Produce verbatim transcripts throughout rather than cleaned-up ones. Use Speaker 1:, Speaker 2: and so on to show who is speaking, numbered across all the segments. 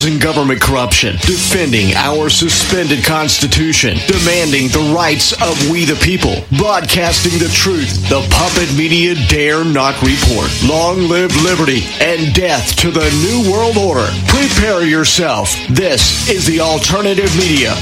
Speaker 1: Government corruption, defending our suspended Constitution, demanding the rights of we the people, broadcasting the truth the puppet media dare not report. Long live liberty and death to the New World Order. Prepare yourself. This is the Alternative Media.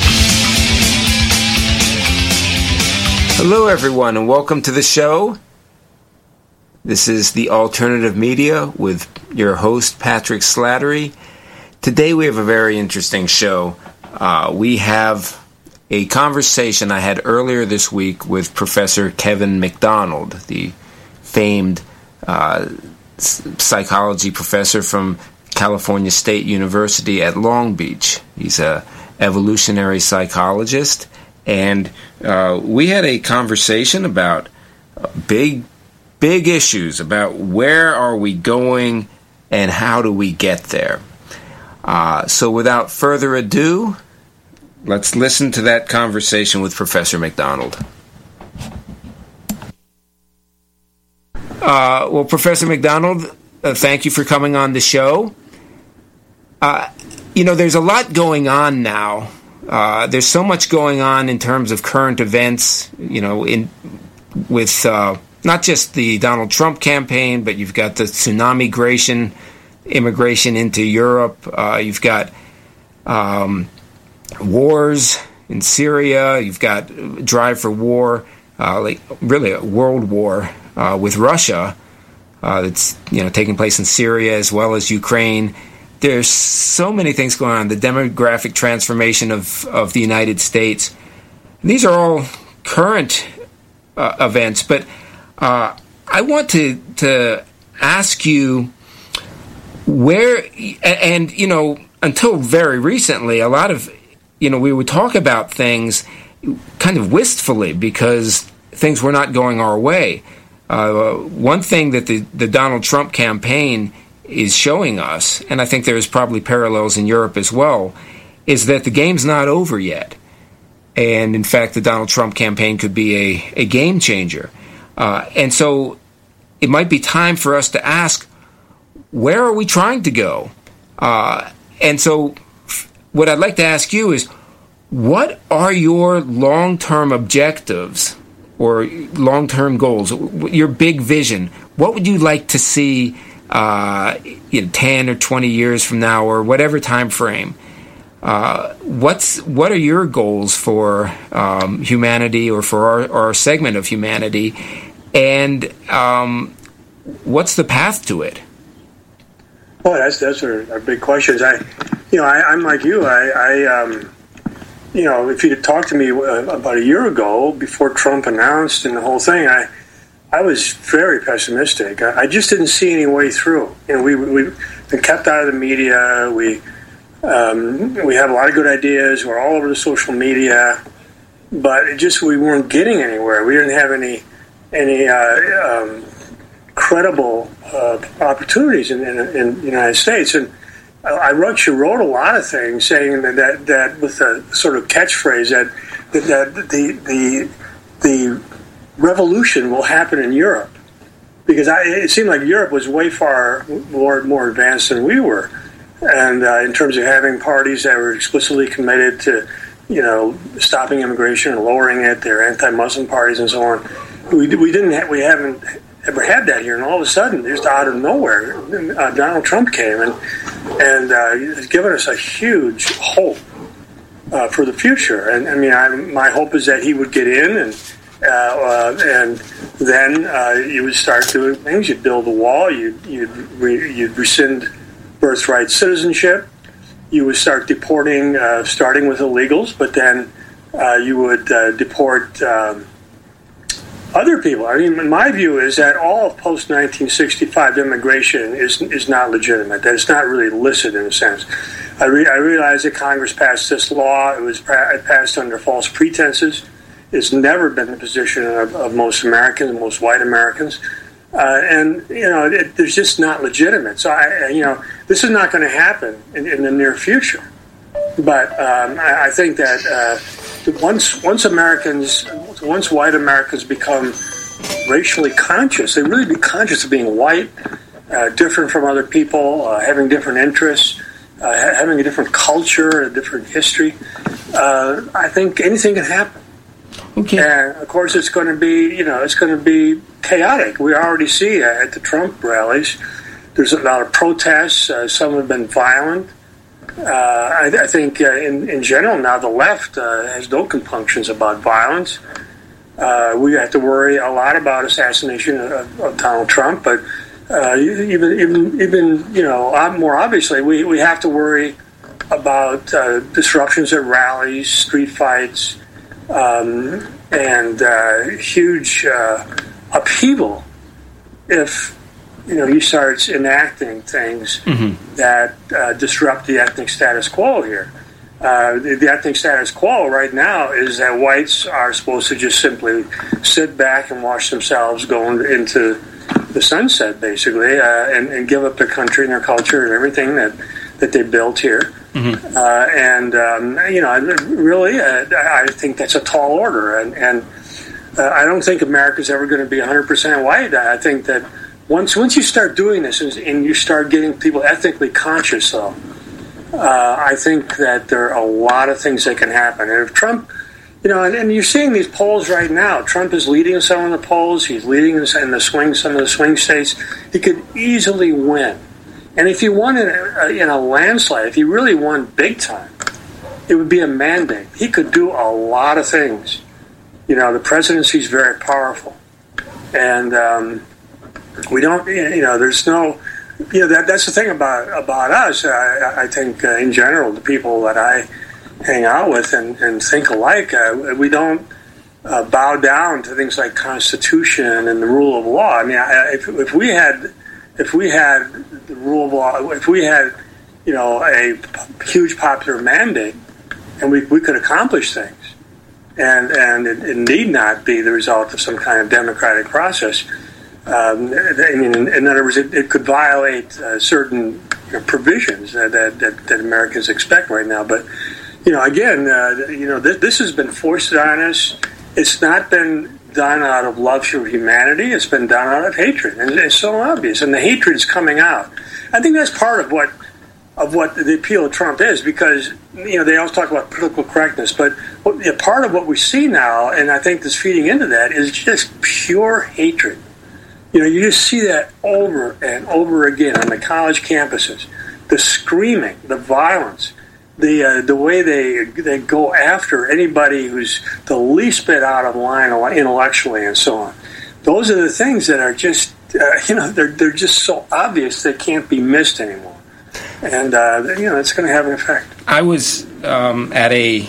Speaker 2: Hello, everyone, and welcome to the show. This is the Alternative Media with your host, Patrick Slattery. Today we have a very interesting show. Uh, we have a conversation I had earlier this week with Professor Kevin MacDonald, the famed uh, psychology professor from California State University at Long Beach. He's an evolutionary psychologist, and uh, we had a conversation about big, big issues about where are we going and how do we get there. Uh, so without further ado, let's listen to that conversation with Professor MacDonald. Uh, well, Professor MacDonald, uh, thank you for coming on the show. Uh, you know, there's a lot going on now. Uh, there's so much going on in terms of current events, you know, in with uh, not just the Donald Trump campaign, but you've got the tsunami migration immigration into Europe. Uh, you've got um, wars in Syria. You've got drive for war, uh, like really a world war uh, with Russia uh, that's you know taking place in Syria as well as Ukraine. There's so many things going on. The demographic transformation of, of the United States. These are all current uh, events, but uh, I want to to ask you. Where, and, you know, until very recently, a lot of, you know, we would talk about things kind of wistfully because things were not going our way. Uh, one thing that the, the Donald Trump campaign is showing us, and I think there's probably parallels in Europe as well, is that the game's not over yet. And, in fact, the Donald Trump campaign could be a, a game changer. Uh, and so it might be time for us to ask, where are we trying to go? Uh, and so what I'd like to ask you is, what are your long-term objectives or long-term goals, your big vision? What would you like to see uh, in ten or twenty years from now or whatever time frame? Uh, what's what are your goals for um, humanity or for our, our segment of humanity? And um, what's the path to it?
Speaker 3: Oh, that's that's our, our big questions. I, you know, I, I'm like you. I, I um, you know, if you'd have talked to me uh, about a year ago, before Trump announced and the whole thing, I, I was very pessimistic. I, I just didn't see any way through. You know, we we've been kept out of the media. We, um, we have a lot of good ideas. We're all over the social media, but it just we weren't getting anywhere. We didn't have any any. Uh, um, credible uh, opportunities in, in, in the United States. And I wrote, she wrote a lot of things saying that, that, that with a sort of catchphrase that, that, that the, the, the revolution will happen in Europe. Because I, it seemed like Europe was way far more, more advanced than we were. And uh, in terms of having parties that were explicitly committed to, you know, stopping immigration and lowering it, their anti-Muslim parties and so on. We, we didn't have, we haven't ever had that here, and all of a sudden, just out of nowhere, uh, Donald Trump came and and uh, has given us a huge hope uh, for the future. And I mean, I, my hope is that he would get in, and uh, uh, and then uh, you would start doing things. You'd build a wall. You'd you'd, re, you'd rescind birthright citizenship. You would start deporting, uh, starting with illegals, but then uh, you would uh, deport. Um, Other people. I mean, my view is that all of post nineteen sixty-five immigration is is not legitimate. That it's not really licit in a sense. I, re- I realize that Congress passed this law. It was pra- it passed under false pretenses. It's never been the position of, of most Americans, most white Americans, uh, and you know, it, it's just not legitimate. So I, you know, this is not going to happen in, in the near future. But um, I, I think that. Uh, Once once Americans, once white Americans become racially conscious, they really be conscious of being white, uh, different from other people, uh, having different interests, uh, having a different culture, a different history. Uh, I think anything can happen.
Speaker 2: Okay.
Speaker 3: And of course, it's going to be, you know, it's going to be chaotic. We already see uh, at the Trump rallies, there's a lot of protests. Uh, some have been violent. Uh, I, I think, uh, in, in general, now the left uh, has no compunctions about violence. Uh, we have to worry a lot about assassination of, of Donald Trump, but uh, even, even, even, you know, more obviously, we, we have to worry about uh, disruptions at rallies, street fights. Um, and uh, huge uh, upheaval if you know he starts enacting things mm-hmm. that uh, disrupt the ethnic status quo here. Uh, the, the ethnic status quo right now is that whites are supposed to just simply sit back and watch themselves go into the sunset, basically, uh, and, and give up their country and their culture and everything that, that they built here. Mm-hmm. Uh, and, um, you know, really, uh, I think that's a tall order. And, and uh, I don't think America's ever going to be one hundred percent white. I think that once once you start doing this and, and you start getting people ethnically conscious, though, uh, I think that there are a lot of things that can happen. And if Trump, you know, and, and you're seeing these polls right now, Trump is leading in some of the polls. He's leading in the swing, some of the swing states. He could easily win. And if he won in a, in a landslide, if he really won big time, it would be a mandate. He could do a lot of things. You know, the presidency is very powerful. And um, we don't, you know, there's no, you know, that that's the thing about, about us. I, I think uh, in general, the people that I hang out with and, and think alike, uh, we don't uh, bow down to things like Constitution and the rule of law. I mean, I, if, if we had... If we had the rule of law, if we had, you know, a huge popular mandate, and we, we could accomplish things, and and it, it need not be the result of some kind of democratic process. Um, I mean, in, in other words, it, it could violate uh, certain you know, provisions that, that, that that Americans expect right now. But you know, again, uh, you know, this, this has been forced on us. It's not been done out of love for humanity. It's been done out of hatred, and it's so obvious. And the hatred is coming out. I think that's part of what of what the appeal of Trump is, because you know they always talk about political correctness, but what, you know, part of what we see now, and I think that's feeding into that, is just pure hatred. You know, you just see that over and over again on the college campuses. The screaming, the violence. The uh, the way they they go after anybody who's the least bit out of line intellectually and so on. Those are the things that are just uh, you know they're they're just so obvious they can't be missed anymore, and uh, you know it's going to have an effect.
Speaker 2: I was um, at a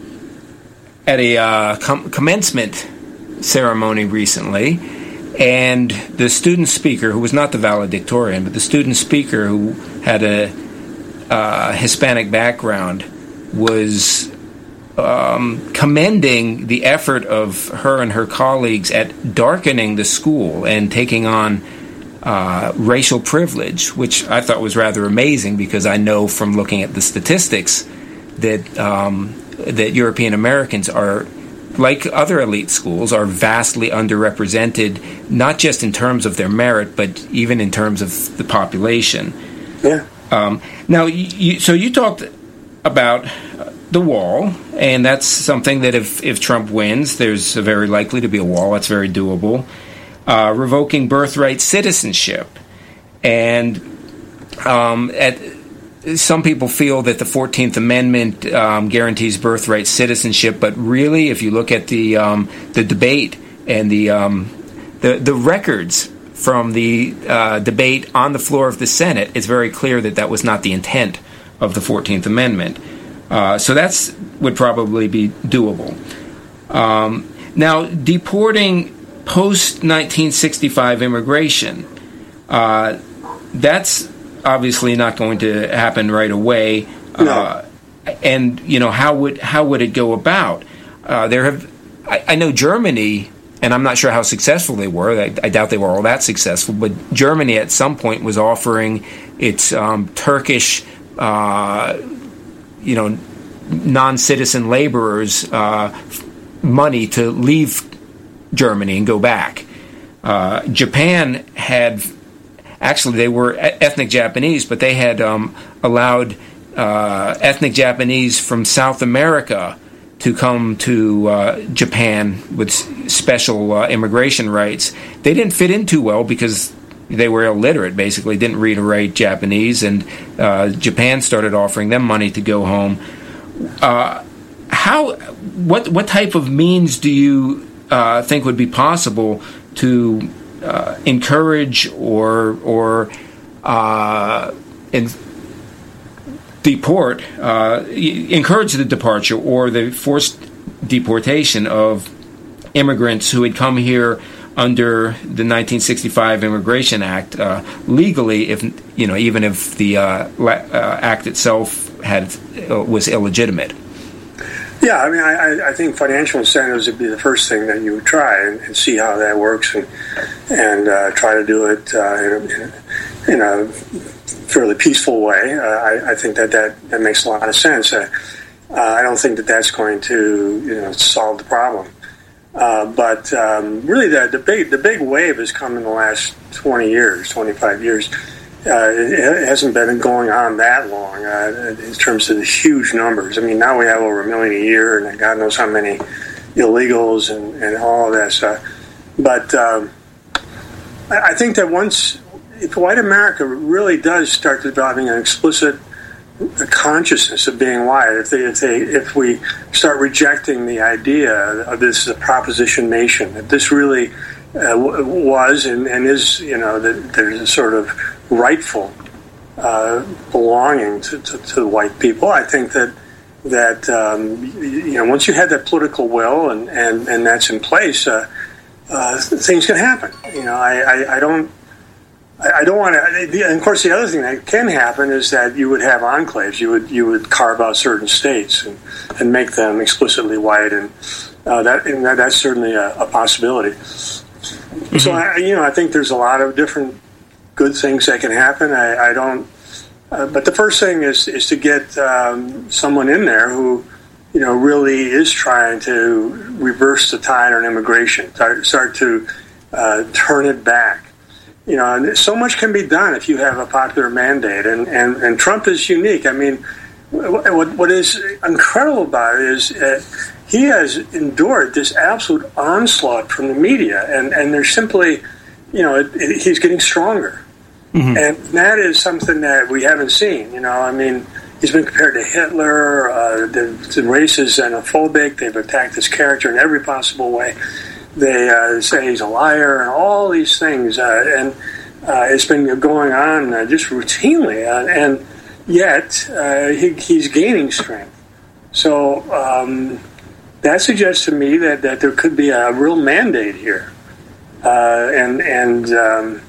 Speaker 2: at a uh, com- commencement ceremony recently, and the student speaker, who was not the valedictorian, but the student speaker who had a Uh, Hispanic background, was um, commending the effort of her and her colleagues at darkening the school and taking on uh, racial privilege, which I thought was rather amazing, because I know from looking at the statistics that um, that European Americans are, like other elite schools, are vastly underrepresented, not just in terms of their merit, but even in terms of the population.
Speaker 3: Yeah.
Speaker 2: Um, now, you, so you talked about the wall, and that's something that if, if Trump wins, there's very likely to be a wall. That's very doable. Uh, revoking birthright citizenship. And um, at, some people feel that the fourteenth Amendment um, guarantees birthright citizenship, but really, if you look at the um, the debate and the um, the, the records from the uh, debate on the floor of the Senate, it's very clear that that was not the intent of the fourteenth Amendment. Uh, so that's would probably be doable. Um, now, deporting post nineteen sixty-five immigration, uh, that's obviously not going to happen right away.
Speaker 3: No.
Speaker 2: Uh, and you know, how would how would it go about? Uh, there have I, I know Germany. And I'm not sure how successful they were. I, I doubt they were all that successful. But Germany at some point was offering its um, Turkish, uh, you know, non-citizen laborers uh, money to leave Germany and go back. Uh, Japan had, actually they were ethnic Japanese, but they had um, allowed uh, ethnic Japanese from South America to come to uh, Japan with special uh, immigration rights. They didn't fit in too well because they were illiterate, basically, didn't read or write Japanese, and uh, Japan started offering them money to go home. Uh, how, what, what type of means do you uh, think would be possible to uh, encourage or or uh, in, deport, uh, encourage the departure or the forced deportation of immigrants who had come here under the nineteen sixty-five Immigration Act uh, legally, if you know, even if the uh, la- uh, act itself had uh, was illegitimate?
Speaker 3: Yeah, I mean, I, I think financial incentives would be the first thing that you would try and, and see how that works, and and uh, try to do it uh, in, a, in a fairly peaceful way. Uh, I, I think that, that that makes a lot of sense. Uh, uh, I don't think that that's going to you know solve the problem. Uh, but um, really, the, the big the big wave has come in the last twenty years, twenty-five years. Uh, it, it hasn't been going on that long uh, in terms of the huge numbers. I mean, now we have over a million a year, and God knows how many illegals and, and all of that stuff. But um, I think that once, if white America really does start developing an explicit consciousness of being white, if they, if they, if we start rejecting the idea of this as a proposition nation, that this really uh, was and, and is, you know, that there's a sort of rightful uh, belonging to, to, to white people. I think that that um, you know once you have that political will and, and, and that's in place, uh, uh, things can happen. You know, I, I, I don't. I don't want to. And of course, the other thing that can happen is that you would have enclaves. You would you would carve out certain states and, and make them explicitly white, and uh, that and that, that's certainly a, a possibility. Mm-hmm. So I, you know, I think there's a lot of different good things that can happen. I, I don't. Uh, but the first thing is is to get um, someone in there who, you know, really is trying to reverse the tide on immigration. Start, start to uh, turn it back. You know, and so much can be done if you have a popular mandate, and, and, and Trump is unique. I mean, what what is incredible about it is uh, he has endured this absolute onslaught from the media, and, and there's simply, you know, it, it, he's getting stronger. Mm-hmm. And that is something that we haven't seen. You know, I mean, he's been compared to Hitler, uh, the, the race is xenophobic, they've attacked his character in every possible way. They uh, say he's a liar and all these things, uh, and uh, it's been going on uh, just routinely, uh, and yet uh, he, he's gaining strength. So um, that suggests to me that, that there could be a real mandate here, uh, and and um,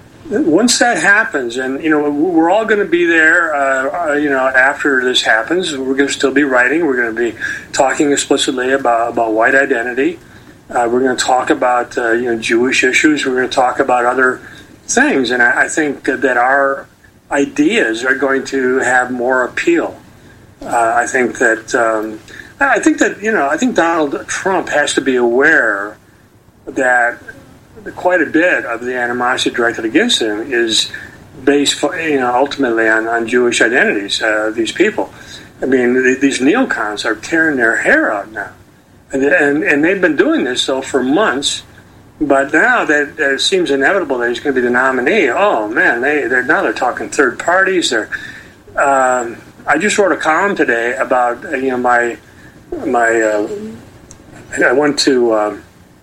Speaker 3: once that happens, and you know we're all going to be there, uh, you know after this happens, we're going to still be writing, we're going to be talking explicitly about about white identity. Uh, we're going to talk about uh, you know Jewish issues. We're going to talk about other things, and I, I think that our ideas are going to have more appeal. Uh, I think that um, I think that you know I think Donald Trump has to be aware that quite a bit of the animosity directed against him is based, you know, ultimately on, on Jewish identities. Uh, these people, I mean, these neocons are tearing their hair out now. And, and and they've been doing this, so for months, but now that, that it seems inevitable that he's going to be the nominee. Oh man, they they're now they're talking third parties. They're um, I just wrote a column today about you know my my uh, I went to um,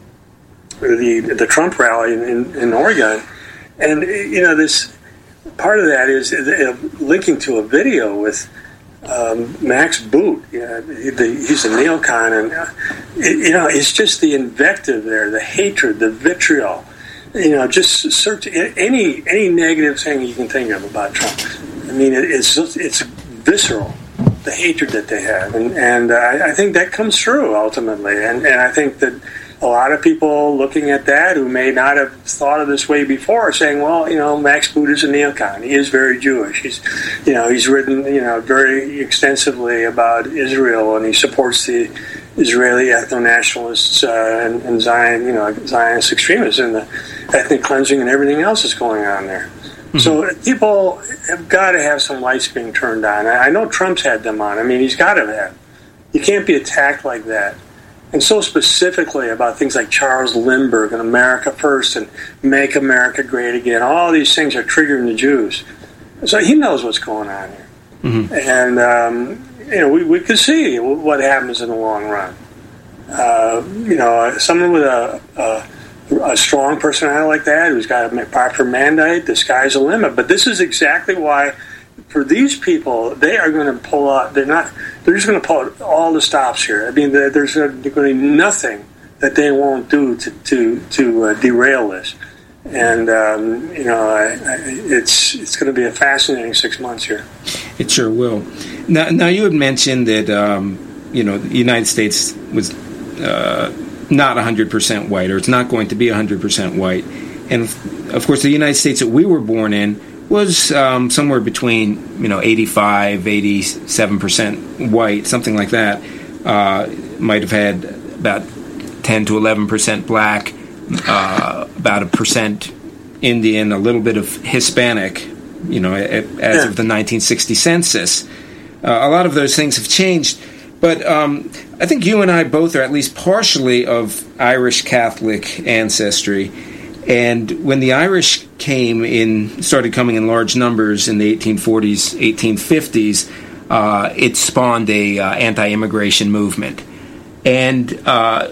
Speaker 3: the the Trump rally in, in Oregon, and you know this part of that is uh, linking to a video with. Um, Max Boot, you know, the, he's a neocon, and uh, it, you know it's just the invective there, the hatred, the vitriol. You know, just search any any negative thing you can think of about Trump. I mean, it, it's it's visceral, the hatred that they have, and and uh, I think that comes through ultimately, and and I think that. A lot of people looking at that who may not have thought of this way before are saying, well, you know, Max Boot is a neocon. He is very Jewish. He's, you know, he's written, you know, very extensively about Israel, and he supports the Israeli ethno-nationalists uh, and, and Zion, you know, Zionist extremists and the ethnic cleansing and everything else that's going on there. Mm-hmm. So people, have got to have some lights being turned on. I know Trump's had them on. I mean, he's got to have. You can't be attacked like that. And so specifically about things like Charles Lindbergh and America First and Make America Great Again. All these things are triggering the Jews. So he knows what's going on here. Mm-hmm. And, um, you know, we, we could see what happens in the long run. Uh, you know, someone with a, a, a strong personality like that who's got a popular mandate, the sky's the limit. But this is exactly why, for these people, they are going to pull out. They're not. They're just going to pull out all the stops here. I mean, there's going to be nothing that they won't do to to to uh, derail this. And um, you know, I, I, it's it's going to be a fascinating six months here.
Speaker 4: It sure will. Now, now you had mentioned that um, you know the United States was uh, not one hundred percent white, or it's not going to be one hundred percent white, and of course, the United States that we were born in was um, somewhere between you know eighty-five, eighty-seven percent white, something like that. Uh, might have had about ten to eleven percent black. Uh, about a percent Indian, a little bit of Hispanic, you know, as yeah. of the nineteen sixty census. Uh, a lot of those things have changed, but um, I think you and I both are at least partially of Irish Catholic ancestry. And when the Irish came in, started coming in large numbers in the eighteen forties, eighteen fifties, uh, it spawned a uh, anti-immigration movement. And uh,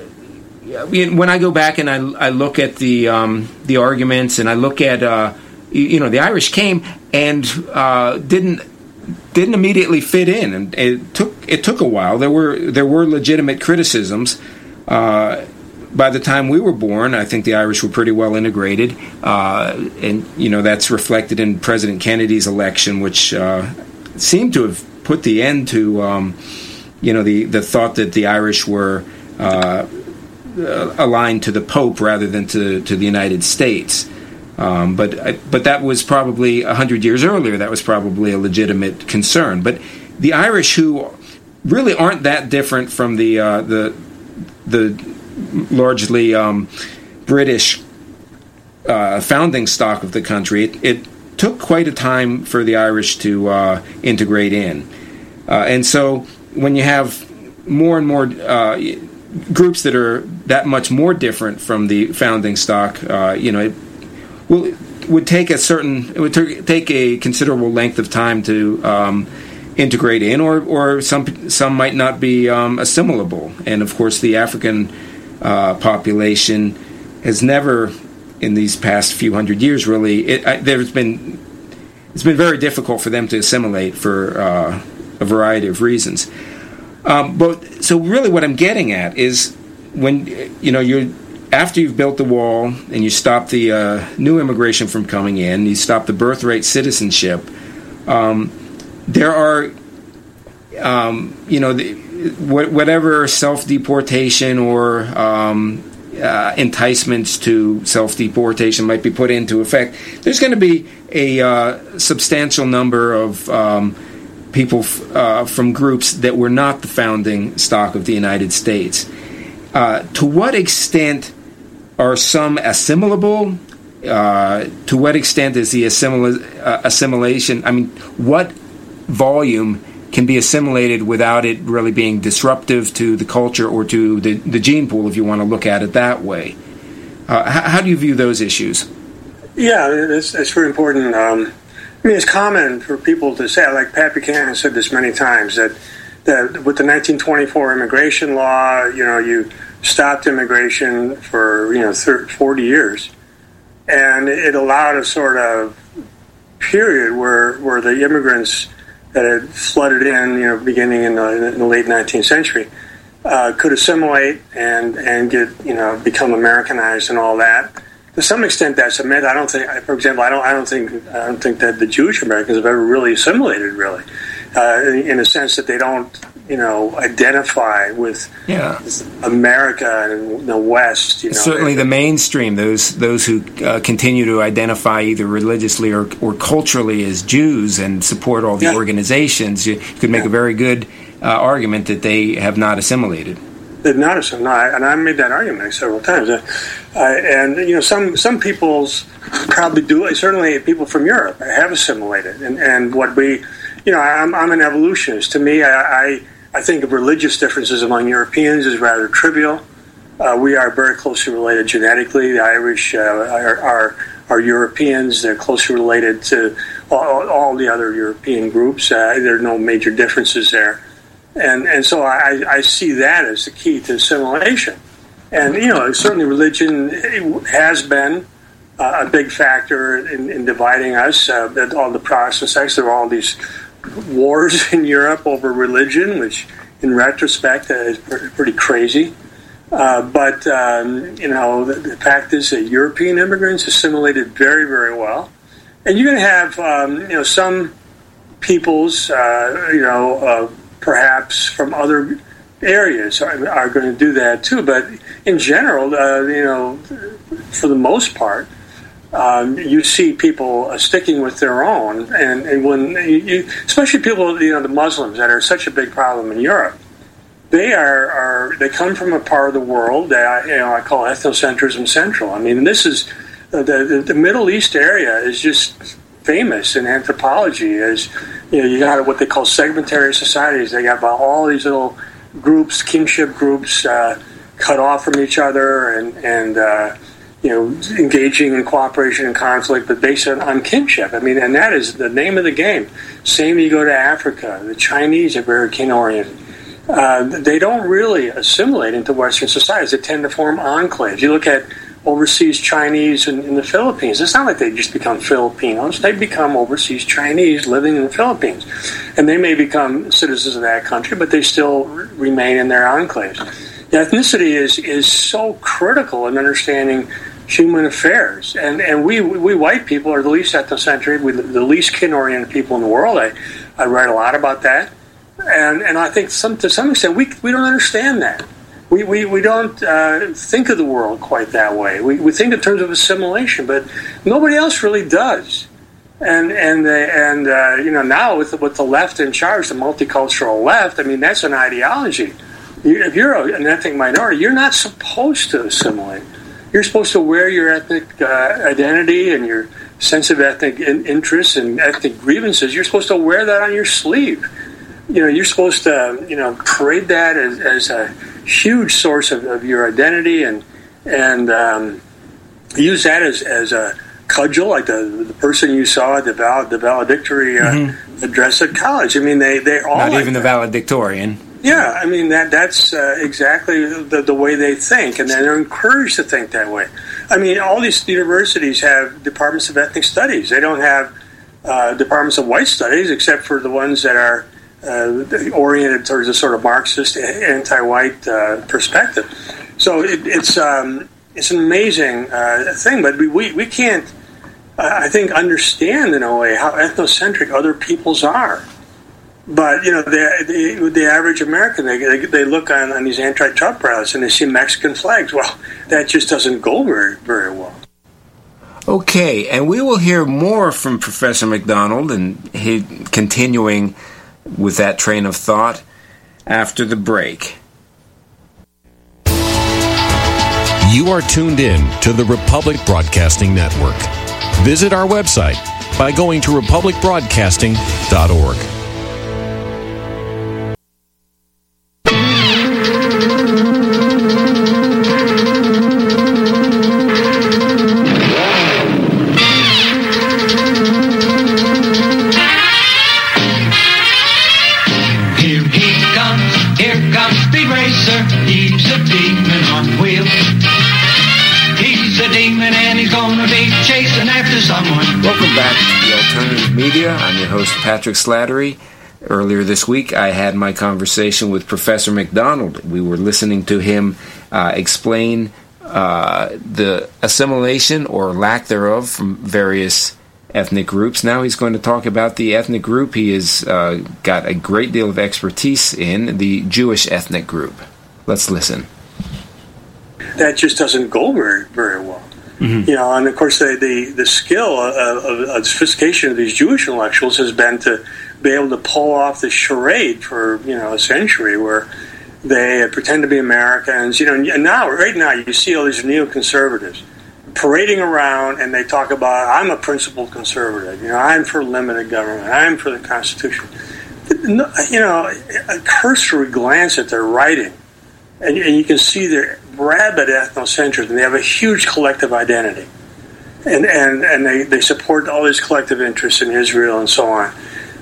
Speaker 4: when I go back and I, I look at the um, the arguments and I look at uh, you know the Irish came and uh, didn't didn't immediately fit in, and it took it took a while. There were there were legitimate criticisms. Uh, by the time we were born, I think the Irish were pretty well integrated, uh, and you know that's reflected in President Kennedy's election, which uh, seemed to have put the end to um, you know the the thought that the Irish were Uh, Uh, aligned to the Pope rather than to, to the United States. Um, but but that was probably a hundred years earlier. That was probably a legitimate concern. But the Irish, who really aren't that different from the uh, the the largely um, British uh, founding stock of the country, it, it took quite a time for the Irish to uh, integrate in. Uh, and so when you have more and more uh, groups that are that much more different from the founding stock, uh, you know, it will would take a certain it would t- take a considerable length of time to um, integrate in, or or some some might not be um, assimilable. And of course, the African uh, population has never, in these past few hundred years, really, it, I, there's been it's been very difficult for them to assimilate for uh, a variety of reasons. Um, but so really what I'm getting at is when, you know, you're, after you've built the wall and you stop the uh, new immigration from coming in, you stop the birthright citizenship, um, there are, um, you know, the, whatever self-deportation or um, uh, enticements to self-deportation might be put into effect, there's going to be a uh, substantial number of um people uh, from groups that were not the founding stock of the United States. Uh, to what extent are some assimilable? Uh, to what extent is the assimila- uh, assimilation, I mean, what volume can be assimilated without it really being disruptive to the culture or to the, the gene pool, if you want to look at it that way? Uh, how, how do you view those issues?
Speaker 3: Yeah, it's, it's very important. Um I mean, it's common for people to say, like Pat Buchanan said this many times, that, that with the nineteen twenty-four immigration law, you know, you stopped immigration for, you know, thirty, forty years. And it allowed a sort of period where, where the immigrants that had flooded in, you know, beginning in the, in the late nineteenth century, uh, could assimilate and, and get, you know, become Americanized and all that. To some extent, that's a myth. I don't think, for example, I don't, I don't think, I don't think that the Jewish Americans have ever really assimilated, really, uh, in a sense that they don't, you know, identify with
Speaker 2: yeah.
Speaker 3: America and the West. You know,
Speaker 2: certainly the mainstream, those those who uh, continue to identify either religiously or, or culturally as Jews and support all the
Speaker 3: yeah.
Speaker 2: organizations, you could make yeah. a very good uh, argument that they have not assimilated.
Speaker 3: They've not assimilated, no, I, and I made that argument several times. Uh, and you know, some some people's probably do. Certainly, people from Europe have assimilated, and and what we, you know, I'm I'm an evolutionist. To me, I I, I think of religious differences among Europeans as rather trivial. Uh, we are very closely related genetically. The Irish uh, are, are are Europeans. They're closely related to all, all the other European groups. Uh, there are no major differences there. And and so I, I see that as the key to assimilation. And, you know, certainly religion has been uh, a big factor in, in dividing us. Uh, all the Protestant sects, there are all these wars in Europe over religion, which in retrospect uh, is pretty crazy. Uh, but, um, you know, the, the fact is that European immigrants assimilated very, very well. And you're going to have, um, you know, some peoples, uh, you know, uh, perhaps from other areas are, are going to do that too. But in general, uh, you know, for the most part, um, you see people uh, sticking with their own. And, and when you, especially people, you know, the Muslims that are such a big problem in Europe, they are, are they come from a part of the world that I, you know, I call ethnocentrism central. I mean, this is uh, the the Middle East area is just famous in anthropology as, you know, you got what they call segmentary societies. They got about all these little groups, kinship groups, uh, cut off from each other, and and uh, you know, engaging in cooperation and conflict, but based on, on kinship. I mean, and that is the name of the game. Same you go to Africa. The Chinese are very kin-oriented. Uh, they don't really assimilate into Western societies. They tend to form enclaves. You look at overseas Chinese in, in the Philippines. It's not like they just become Filipinos. They become overseas Chinese living in the Philippines. And they may become citizens of that country, but they still r- remain in their enclaves. The ethnicity is, is so critical in understanding human affairs. And and we we white people are the least ethnocentric, we the least kin-oriented people in the world. I, I write a lot about that. And and I think some to some extent we we don't understand that. We we, we don't uh, think of the world quite that way. We we think in terms of assimilation, but nobody else really does. And and the, and uh, you know, now with the, with the left in charge, the multicultural left, I mean, that's an ideology. You, if you're an ethnic minority, you're not supposed to assimilate. You're supposed to wear your ethnic uh, identity and your sense of ethnic in, interests and ethnic grievances. You're supposed to wear that on your sleeve. You know, you're supposed to, you know, parade that as, as a huge source of, of your identity, and and um, use that as, as a cudgel, like the the person you saw at the val, the valedictory uh, mm-hmm. address at college. I mean, they they all
Speaker 2: not
Speaker 3: like
Speaker 2: even
Speaker 3: that.
Speaker 2: The valedictorian.
Speaker 3: Yeah, I mean that that's uh, exactly the, the way they think, and they're encouraged to think that way. I mean, all these universities have departments of ethnic studies. They don't have uh, departments of white studies, except for the ones that are Uh, oriented towards a sort of Marxist, anti-white uh, perspective. So it, it's um, it's an amazing uh, thing, but we we, we can't, uh, I think, understand in a way how ethnocentric other peoples are. But you know, the the, the average American, they, they they look on, on these anti-Trump rallies and they see Mexican flags. Well, that just doesn't go very very well.
Speaker 2: Okay, and we will hear more from Professor McDonald and he continuing with that train of thought after the break.
Speaker 1: You are tuned in to the Republic Broadcasting Network. Visit our website by going to republic broadcasting dot org.
Speaker 2: Welcome back to the Alternative Media. I'm your host, Patrick Slattery. Earlier this week, I had my conversation with Professor McDonald. We were listening to him uh, explain uh, the assimilation or lack thereof from various ethnic groups. Now he's going to talk about the ethnic group he has uh, got a great deal of expertise in, the Jewish ethnic group. Let's listen.
Speaker 3: That just doesn't go very, very well. Mm-hmm. You know, and of course, the the, the skill of, of, of sophistication of these Jewish intellectuals has been to be able to pull off the charade for, you know, a century, where They pretend to be Americans. You know, and now, right now, you see all these neoconservatives parading around, and they talk about, I'm a principled conservative. You know, I'm for limited government. I'm for the Constitution. You know, a cursory glance at their writing, and, and you can see their rabid ethnocentrism. They have a huge collective identity. And and, and they, they support all these collective interests in Israel and so on.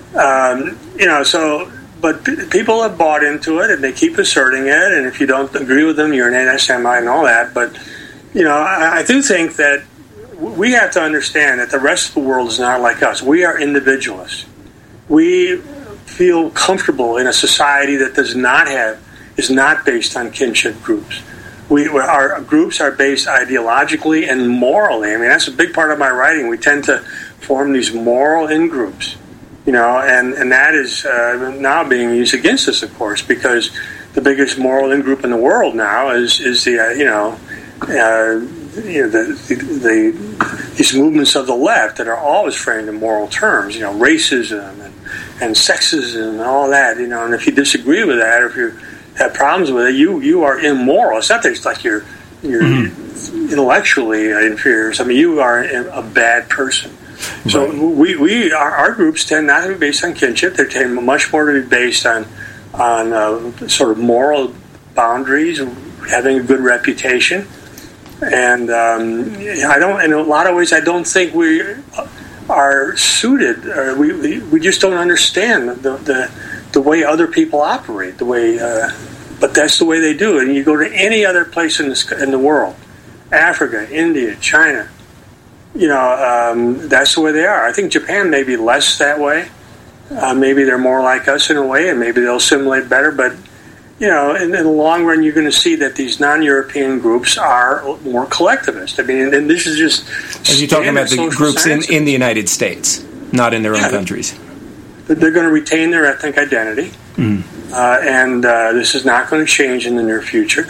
Speaker 3: Um, you know, so, but p- people have bought into it, and they keep asserting it, and if you don't agree with them, you're an anti-Semite and all that. But, you know, I, I do think that we have to understand that the rest of the world is not like us. We are individualists. We feel comfortable in a society that does not have, is not based on kinship groups. We, our groups are based ideologically and morally. I mean, that's a big part of my writing. We tend to form these moral in-groups, you know, and, and that is uh, now being used against us, of course, because the biggest moral in-group in the world now is, is the, uh, you know, uh, you know the, the, the these movements of the left that are always framed in moral terms, you know, racism and, and sexism and all that, you know, and if you disagree with that, or if you have problems with it, you you are immoral. It's not that it's like you're you're mm-hmm. intellectually inferior. I mean, you are a bad person. Right. So we we our, our groups tend not to be based on kinship. They tend much more to be based on on uh, sort of moral boundaries, having a good reputation, and um, I don't. In a lot of ways, I don't think we are suited. Or we, we we just don't understand the the. the way other people operate, the way, uh, but that's the way they do it. And you go to any other place in the, in the world, Africa, India, China, you know, um, that's the way they are. I think Japan may be less that way. Uh, maybe they're more like us in a way, and maybe they'll assimilate better. But, you know, in, in the long run, you're going to see that these non-European groups are more collectivist. I mean, and this is just...
Speaker 2: As you're talking about the groups in, in the United States, not in their own yeah. countries.
Speaker 3: They're going to retain their ethnic identity, mm. uh, and uh, this is not going to change in the near future.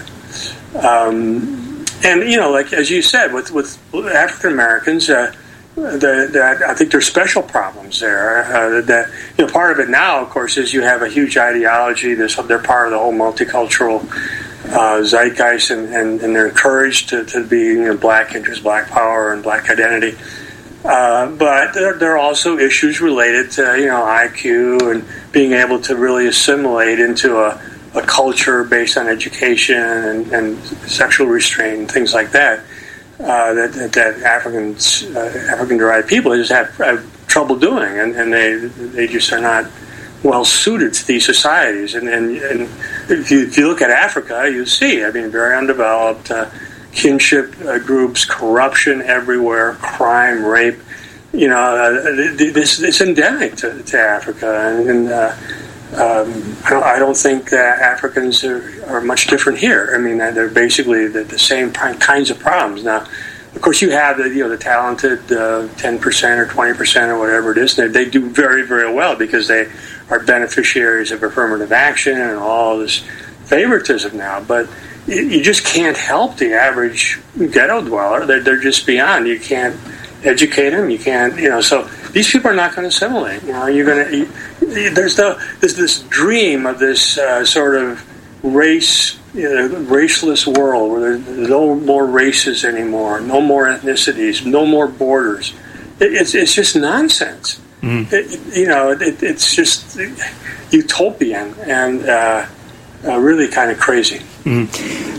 Speaker 3: Um, and you know, like as you said, with with African Americans, uh, the, the, I think there's special problems there. Uh, that you know, part of it now, of course, is you have a huge ideology. There's, they're part of the whole multicultural uh, zeitgeist, and, and, and they're encouraged to, to be you know, black interest, black power, and black identity. Uh, but there, there are also issues related to, you know, I Q and being able to really assimilate into a, a culture based on education and, and sexual restraint and things like that. Uh, that, that that Africans, uh, African-derived people just have, have trouble doing, and, and they they just are not well suited to these societies. And, and, and if you if you look at Africa, you see, I mean, very undeveloped. Uh, kinship uh, groups, corruption everywhere, crime, rape. You know, uh, this it's endemic to, to Africa, and, and uh, um, I, don't, I don't think that Africans are, are much different here. I mean, they're basically the, the same kinds of problems. Now, of course, you have the you know the talented ten uh, percent or twenty percent or whatever it is. They, they do very very well because they are beneficiaries of affirmative action and all this favoritism now, but. You just can't help the average ghetto dweller. They're, they're just beyond. You can't educate them. You can't, you know. So these people are not going to assimilate. You know, you're going to. You, there's the there's this dream of this uh, sort of race, you know, raceless world where there's no more races anymore, no more ethnicities, no more borders. It, it's it's just nonsense. Mm. It, it, you know, it, it's just utopian and uh, uh, really kind of crazy.
Speaker 2: Mm.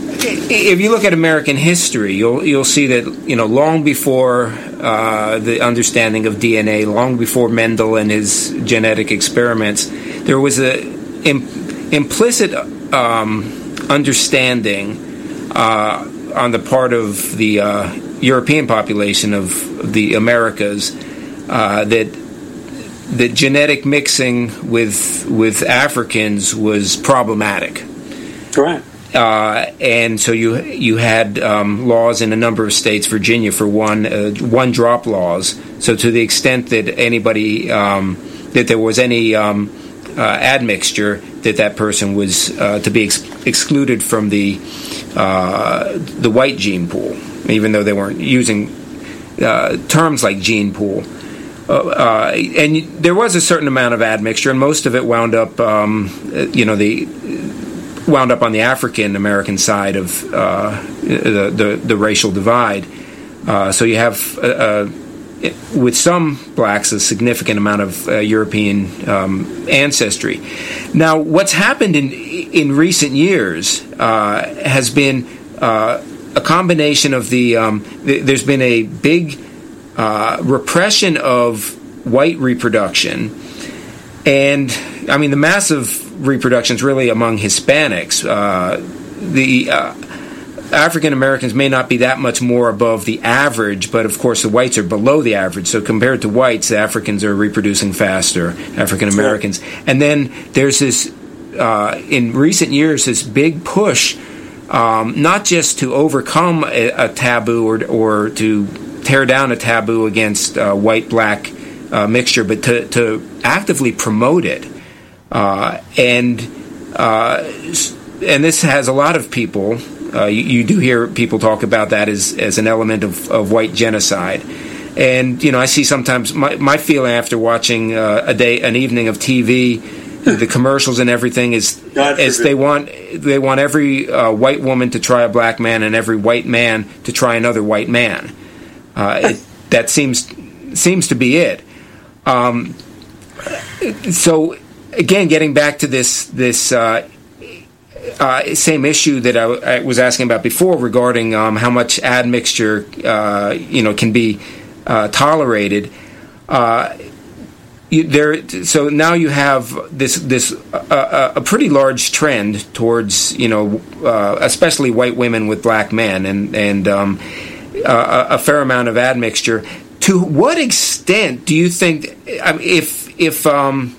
Speaker 2: If you look at American history, you'll you'll see that you know long before uh, the understanding of D N A, long before Mendel and his genetic experiments, there was a im- implicit um, understanding uh, on the part of the uh, European population of the Americas uh, that that genetic mixing with with Africans was problematic.
Speaker 3: Right.
Speaker 2: Uh, and so you you had um, laws in a number of states, Virginia for one, uh, one drop laws. So to the extent that anybody um, that there was any um, uh, admixture, that that person was uh, to be ex- excluded from the uh, the white gene pool, even though they weren't using uh, terms like gene pool. Uh, uh, and there was a certain amount of admixture, and most of it wound up, um, you know, the wound up on the African American side of uh, the, the the racial divide. Uh, so you have, uh, uh, with some blacks, a significant amount of uh, European um, ancestry. Now, what's happened in in recent years uh, has been uh, a combination of the. Um, th- there's been a big uh, repression of white reproduction, and I mean the massive reproduction is really among Hispanics. Uh, the uh, African Americans may not be that much more above the average, but of course the whites are below the average. So compared to whites, the Africans are reproducing faster, African Americans. And then there's this, uh, in recent years, this big push, um, not just to overcome a, a taboo or, or to tear down a taboo against uh, white-black uh, mixture, but to, to actively promote it. Uh, and uh, and this has a lot of people. Uh, you, you do hear people talk about that as, as an element of, of white genocide. And, you know, I see sometimes my, my feeling after watching uh, a day, an evening of T V, the commercials and everything is, is they want they want every uh, white woman to try a black man and every white man to try another white man. Uh, it, that seems seems to be it. Um, so, again, getting back to this this. Uh, Uh, same issue that I, I was asking about before regarding um, how much admixture uh, you know can be uh, tolerated. Uh, you, there, so now you have this this uh, a pretty large trend towards you know uh, especially white women with black men and and um, uh, a fair amount of admixture. To what extent do you think I mean, if if um,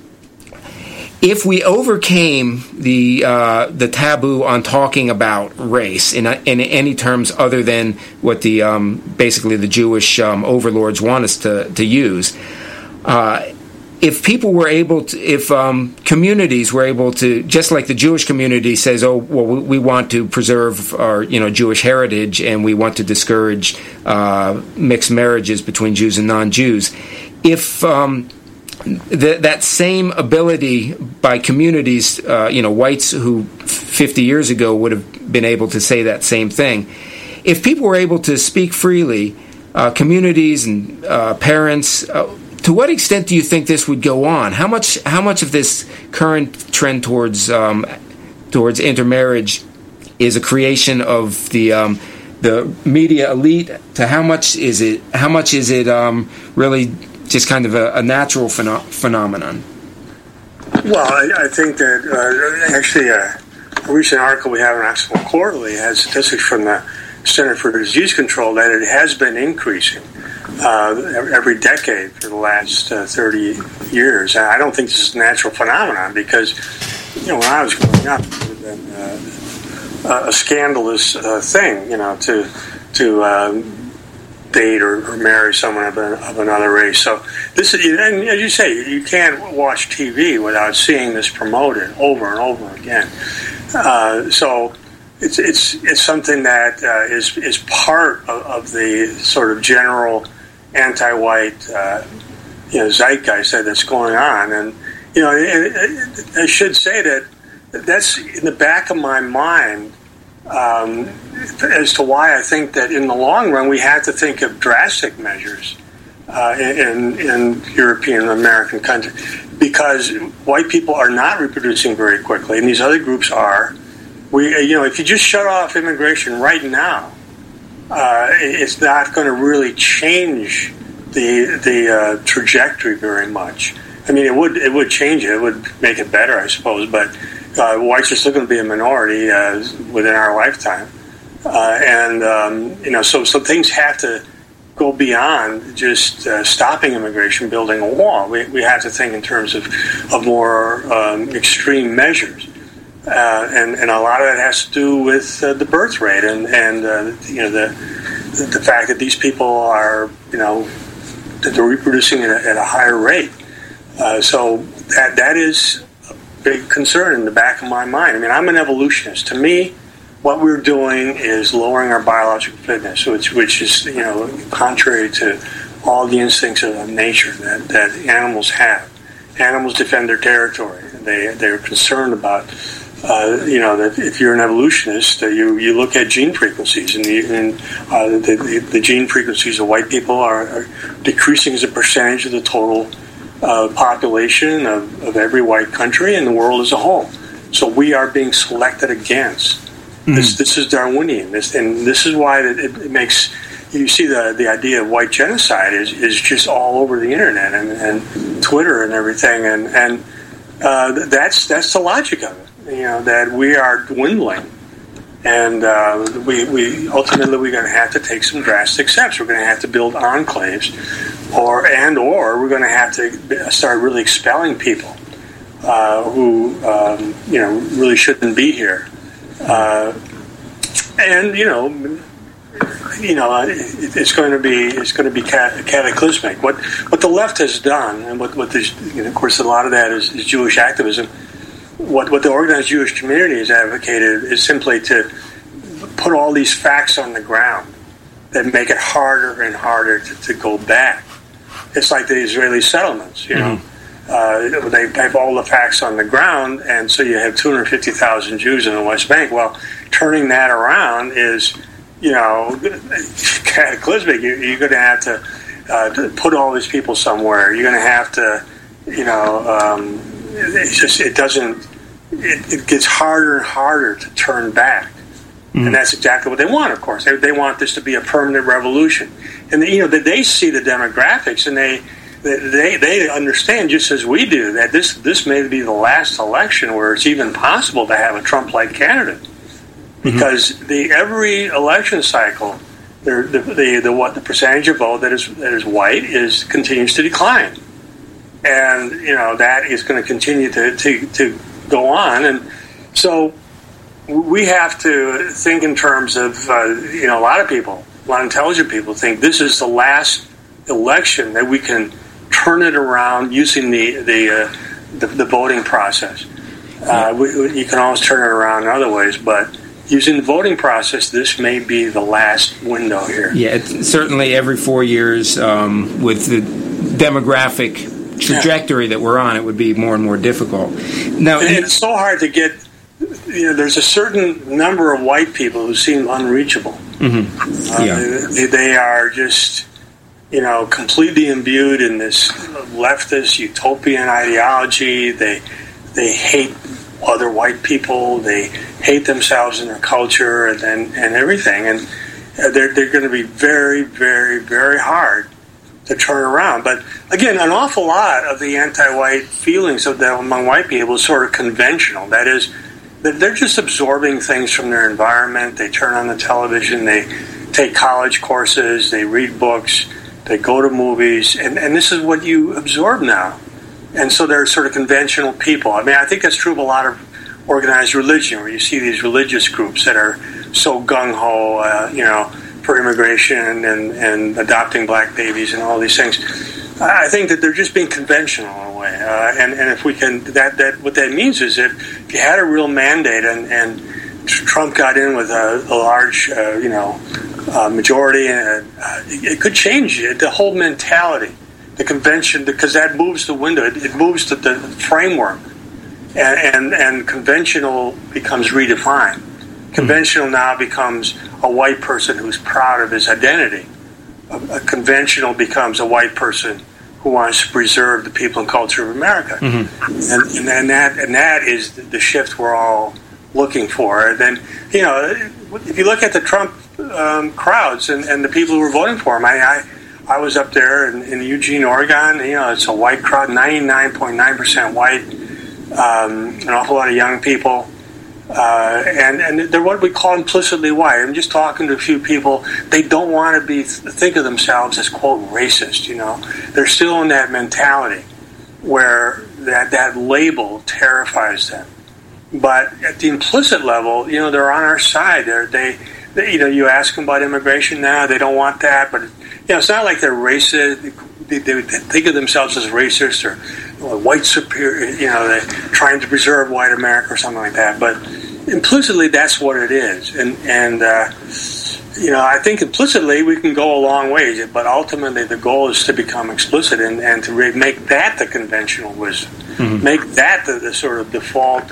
Speaker 2: If we overcame the uh, the taboo on talking about race in, a, in any terms other than what the um, basically the Jewish um, overlords want us to to use, uh, if people were able to, if um, communities were able to, just like the Jewish community says, oh well, we, we want to preserve our you know Jewish heritage and we want to discourage uh, mixed marriages between Jews and non-Jews, if um, The, that same ability by communities, uh, you know, whites who fifty years ago would have been able to say that same thing. If people were able to speak freely, uh, communities and uh, parents, uh, to what extent do you think this would go on? How much, how much of this current trend towards um, towards intermarriage is a creation of the um, the media elite? To how much is it? How much is it um, really? Just kind of a, a natural pheno- phenomenon?
Speaker 3: Well, I, I think that uh, actually uh, a recent article we have in Oxford Quarterly has statistics from the Center for Disease Control that it has been increasing uh, every decade for the last uh, thirty years. And I don't think this is a natural phenomenon because, you know, when I was growing up, it would have been uh, a scandalous uh, thing, you know, to to um, date or, or marry someone of, a, of another race. So this is, and as you say, you can't watch T V without seeing this promoted over and over again. Uh, so it's it's it's something that uh, is is part of, of the sort of general anti-white uh, you know zeitgeist that's going on. And you know, it, it, I should say that that's in the back of my mind. Um, as to why I think that in the long run we have to think of drastic measures uh, in, in European and American countries, because white people are not reproducing very quickly, and these other groups are. We, you know, if you just shut off immigration right now, uh, it's not going to really change the the uh, trajectory very much. I mean, it would it would change it. It would make it better, I suppose, but. Uh, whites are still going to be a minority uh, within our lifetime, uh, and um, you know, so so things have to go beyond just uh, stopping immigration, building a wall. We we have to think in terms of of more um, extreme measures, uh, and and a lot of that has to do with uh, the birth rate and and uh, you know the the fact that these people are you know that they're reproducing at a, at a higher rate. Uh, so that that is. Big concern in the back of my mind. I mean, I'm an evolutionist. To me, what we're doing is lowering our biological fitness, which, which is, you know, contrary to all the instincts of nature that, that animals have. Animals defend their territory. They they're concerned about uh, you know, that if you're an evolutionist, uh, you you look at gene frequencies, and, you, and uh, the, the, the gene frequencies of white people are, are decreasing as a percentage of the total uh, population of, of every white country and the world as a whole. So we are being selected against. Mm-hmm. This this is Darwinian, this, and this is why it, it makes you see the the idea of white genocide is, is just all over the internet and, and Twitter and everything, and and uh, that's that's the logic of it. You know, that we are dwindling, and uh, we, we ultimately we're going to have to take some drastic steps. We're going to have to build enclaves, or and or we're going to have to start really expelling people uh, who um, you know really shouldn't be here. Uh, and you know, you know, it, it's going to be it's going to be cataclysmic. What what the left has done, and what what this, you know, of course, a lot of that is, is Jewish activism. What what the organized Jewish community has advocated is simply to put all these facts on the ground that make it harder and harder to, to go back. It's like the Israeli settlements, you know. Mm-hmm. Uh, they have all the facts on the ground, and so you have two hundred fifty thousand Jews in the West Bank. Well, turning that around is, you know, cataclysmic. You, you're going to have to, uh, to put all these people somewhere. You're going to have to, you know, um, it's just it doesn't. It, it gets harder and harder to turn back, mm-hmm. and that's exactly what they want. Of course, they, they want this to be a permanent revolution, and you know that they see the demographics, and they they they understand just as we do that this this may be the last election where it's even possible to have a Trump-like candidate, because mm-hmm. the every election cycle, the the, the the what the percentage of vote that is that is white is continues to decline, and you know that is going to continue to to to go on, and so we have to think in terms of uh, you know a lot of people, a lot of intelligent people think this is the last election that we can turn it around using the the uh, the, the voting process. Uh, we, you can always turn it around in other ways, but using the voting process, this may be the last window here.
Speaker 2: Yeah, it's certainly every four years um, with the demographic trajectory that we're on, it would be more and more difficult. Now,
Speaker 3: and it's so hard to get. You know, there's a certain number of white people who seem unreachable.
Speaker 2: Mm-hmm.
Speaker 3: Uh,
Speaker 2: yeah.
Speaker 3: they, they are just, you know, completely imbued in this leftist utopian ideology. They they hate other white people. They hate themselves and their culture and and, and everything. And they're they're going to be very, very, very hard to turn around. But again, an awful lot of the anti-white feelings of that among white people is sort of conventional. That is, that they're just absorbing things from their environment. They turn on the television, they take college courses, they read books, they go to movies, and, and this is what you absorb now. And so they're sort of conventional people. I mean, I think that's true of a lot of organized religion, where you see these religious groups that are so gung-ho, uh, you know, for immigration and, and adopting black babies and all these things. I think that they're just being conventional in a way. Uh, and, and if we can, that, that what that means is that if you had a real mandate and, and Trump got in with a, a large, uh, you know, uh, majority, and uh, it could change it, the whole mentality, the convention, because that moves the window, it, it moves the, the framework, and, and, and conventional becomes redefined. Conventional now becomes a white person who's proud of his identity. A, a conventional becomes a white person who wants to preserve the people and culture of America. Mm-hmm. And, and, and that and that is the shift we're all looking for. And then, you know, if you look at the Trump um, crowds and, and the people who were voting for him, I I, I was up there in, in Eugene, Oregon. You know, it's a white crowd, ninety-nine point nine percent white, um, an awful lot of young people. Uh, and, and they're what we call implicitly white. I'm just talking to a few people. They don't want to be think of themselves as, quote, racist, you know. They're still in that mentality where that, that label terrifies them. But at the implicit level, you know, they're on our side. They're, they, they, you know, you ask them about immigration now, they don't want that. But, you know, it's not like they're racist. They, they, they think of themselves as racist or, or white superior, you know, they're trying to preserve white America or something like that. But implicitly, that's what it is. And, and uh, you know, I think implicitly we can go a long way, but ultimately the goal is to become explicit and, and to re- make that the conventional wisdom. Mm-hmm. Make that the, the sort of default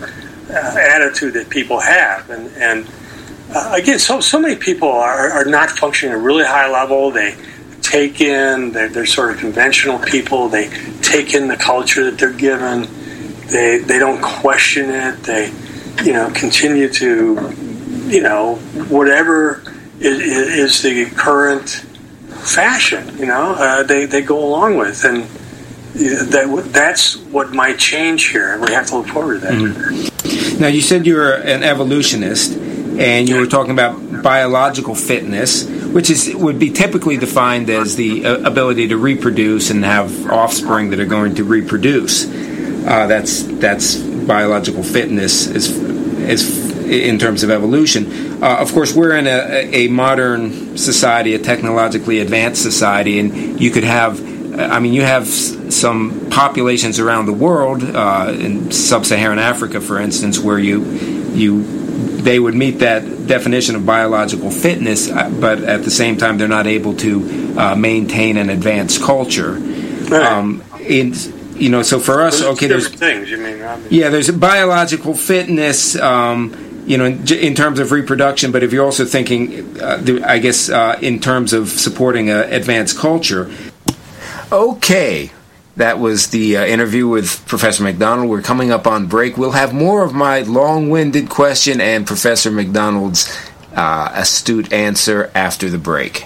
Speaker 3: uh, attitude that people have. And, and uh, again, so so many people are, are not functioning at a really high level. They take in, they're, they're sort of conventional people. They take in the culture that they're given. They they don't question it. They, you know, continue to, you know, whatever is, is the current fashion, you know, uh, they, they go along with. And that that's what might change here. We have to look forward to that.
Speaker 4: Mm-hmm. Now, you said you're an evolutionist, and you were talking about biological fitness, which is would be typically defined as the uh, ability to reproduce and have offspring that are going to reproduce. Uh, that's that's biological fitness as, as in terms of evolution. Uh, of course, we're in a, a modern society, a technologically advanced society, and you could have, I mean, you have some populations around the world, uh, in sub-Saharan Africa, for instance, where you you they would meet that definition of biological fitness, but at the same time, they're not able to uh, maintain an advanced culture.
Speaker 3: Right. Um,
Speaker 4: in, You know, so for us,
Speaker 3: there's
Speaker 4: okay, there's
Speaker 3: things. You mean? I mean
Speaker 4: yeah, there's biological fitness, um, you know, in, in terms of reproduction. But if you're also thinking, uh, I guess, uh, in terms of supporting an advanced culture.
Speaker 2: Okay, that was the uh, interview with Professor McDonald. We're coming up on break. We'll have more of my long-winded question and Professor McDonald's uh, astute answer after the break.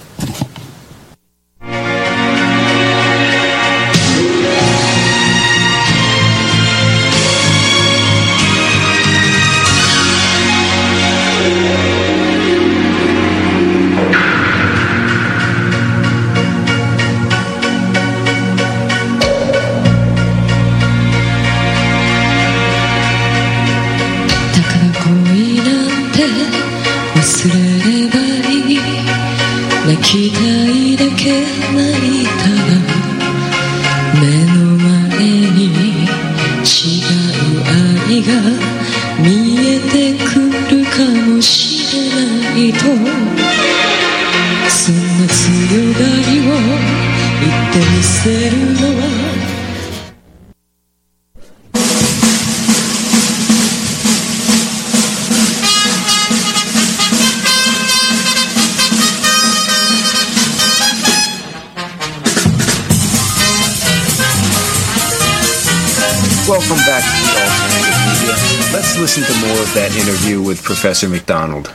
Speaker 2: Welcome back to the Alternative Media. Let's listen to more of that interview with Professor McDonald.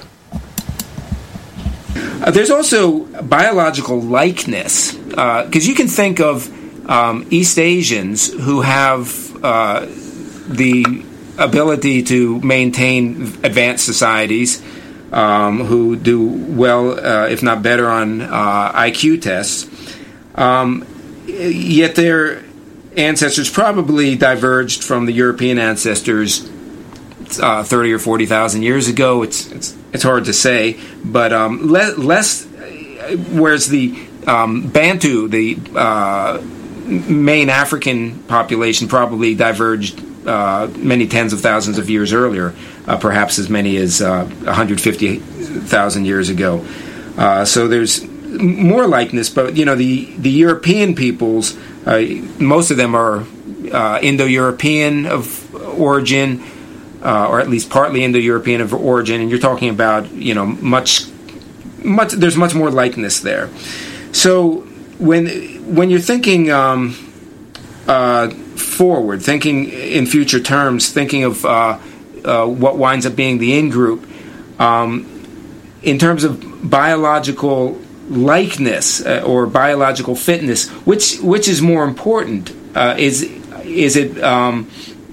Speaker 4: Uh, there's also biological likeness, because uh, you can think of um, East Asians who have uh, the ability to maintain advanced societies, um, who do well, uh, if not better, on uh, I Q tests, um, yet they're ancestors probably diverged from the European ancestors uh, thirty or forty thousand years ago. It's it's it's hard to say, but um, le- less. Whereas the um, Bantu, the uh, main African population, probably diverged uh, many tens of thousands of years earlier, uh, perhaps as many as uh, one hundred fifty thousand years ago. Uh, so there's more likeness, but you know the the European peoples. Uh, most of them are uh, Indo-European of origin, uh, or at least partly Indo-European of origin, and you're talking about, you know, much, much. There's much more likeness there. So when when you're thinking um, uh, forward, thinking in future terms, thinking of uh, uh, what winds up being the in-group, um, in terms of biological likeness uh, or biological fitness, which which is more important? Uh, is is it um,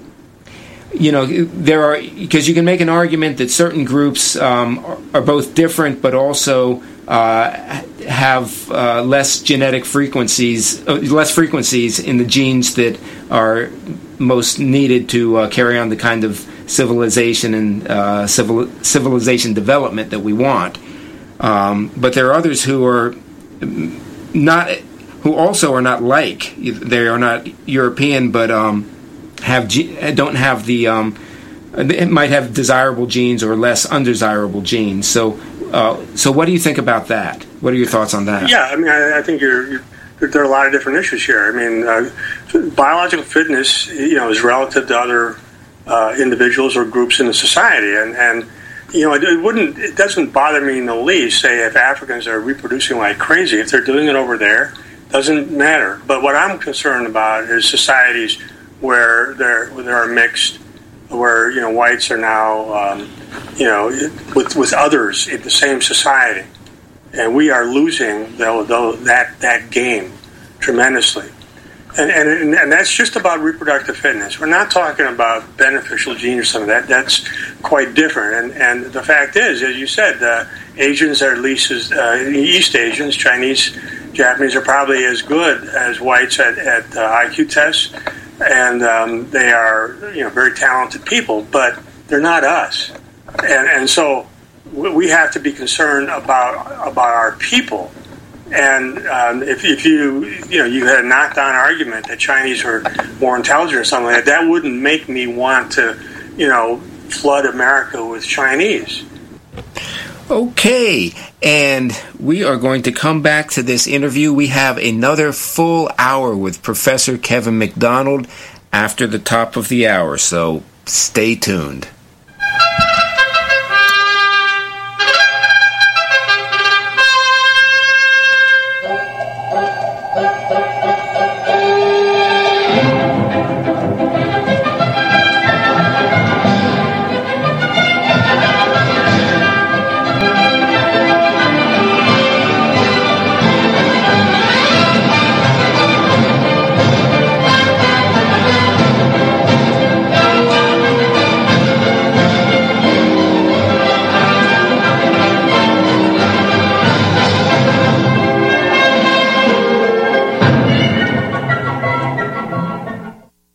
Speaker 4: you know there are because you can make an argument that certain groups um, are, are both different, but also uh, have uh, less genetic frequencies, uh, less frequencies in the genes that are most needed to uh, carry on the kind of civilization and uh, civil civilization development that we want. Um, but there are others who are not, who also are not like. They are not European, but um, have don't have the. Um, it might have desirable genes or less undesirable genes. So, uh, so what do you think about that? What are your thoughts on that?
Speaker 3: Yeah, I mean, I, I think you're, you're, there are a lot of different issues here. I mean, uh, biological fitness, you know, is relative to other uh, individuals or groups in the society. And, and you know, it, it wouldn't, it doesn't bother me in the least, say, if Africans are reproducing like crazy. If they're doing it over there, doesn't matter. But what I'm concerned about is societies where there there are mixed, where, you know, whites are now, um, you know, with with others in the same society, and we are losing the, the, that that game tremendously. And, and and that's just about reproductive fitness. We're not talking about beneficial gene or something. That that's quite different. And and the fact is, as you said, uh, Asians are at least as uh, East Asians, Chinese, Japanese are probably as good as whites at, at uh, I Q tests, and um, they are, you know, very talented people, but they're not us. And and so we have to be concerned about about our people. And um, if, if you you know you had a knockdown argument that Chinese were more intelligent or something like that, that wouldn't make me want to, you know, flood America with Chinese.
Speaker 2: Okay, and we are going to come back to this interview. We have another full hour with Professor Kevin McDonald after the top of the hour, so stay tuned.